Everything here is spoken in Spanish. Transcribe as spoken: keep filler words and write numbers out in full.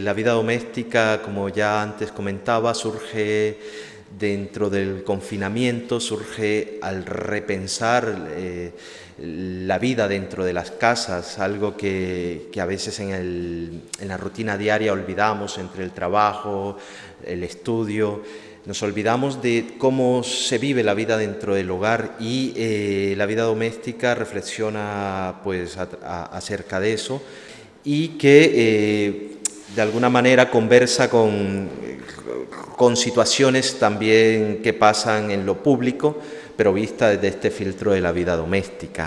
la vida doméstica, como ya antes comentaba, surge dentro del confinamiento, surge al repensar eh, la vida dentro de las casas, algo que, que a veces en, el, en la rutina diaria olvidamos entre el trabajo, el estudio. Nos olvidamos de cómo se vive la vida dentro del hogar y eh, la vida doméstica reflexiona pues, a, a, acerca de eso y que eh, de alguna manera conversa con, con situaciones también que pasan en lo público, pero vista desde este filtro de la vida doméstica.